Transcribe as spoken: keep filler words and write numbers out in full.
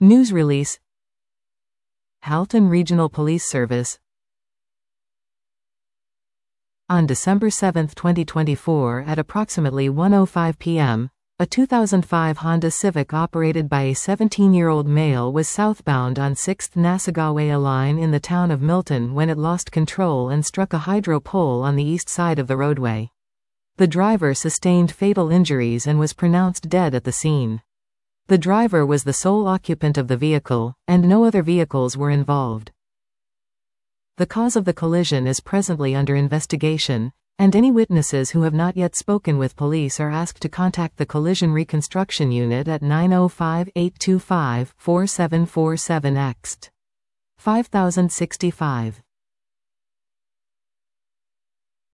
News release. Halton Regional Police Service. On December seventh twenty twenty-four at approximately one oh five p m, a two thousand five Honda Civic operated by a seventeen-year-old male was southbound on sixth Nasagawa line in the town of Milton when it lost control and struck a hydro pole on the east side of the roadway. The driver sustained fatal injuries and was pronounced dead at the scene. The driver was the sole occupant of the vehicle, and no other vehicles were involved. The cause of the collision is presently under investigation, and any witnesses who have not yet spoken with police are asked to contact the Collision Reconstruction Unit at nine oh five, eight two five, four seven four seven X. five thousand sixty-five.